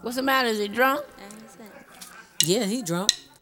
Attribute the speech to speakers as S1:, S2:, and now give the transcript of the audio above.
S1: What's the matter? Is he drunk?
S2: I ain't saying.
S3: Yeah, he drunk.